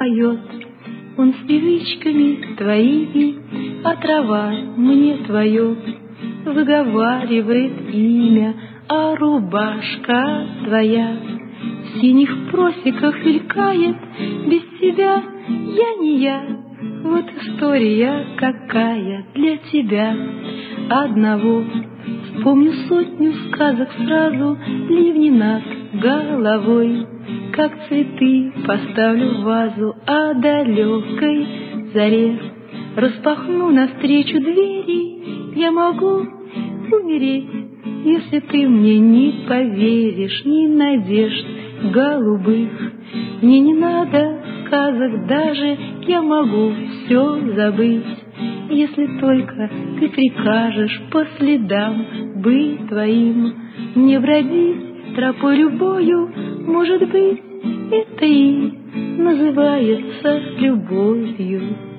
поет. Он с привычками твоими, а трава мне твое выговаривает имя, а рубашка твоя в синих просеках мелькает. Без тебя я не я, вот история какая для тебя одного. Вспомню сотню сказок сразу, ливни над головой, как цветы поставлю в вазу, а далекой заре распахну навстречу двери. Я могу умереть, если ты мне не поверишь, ни надежд голубых. Мне не надо сказок даже, я могу все забыть, если только ты прикажешь по следам быть твоим. Мне бродить тропой любою, может быть, это и называется любовью.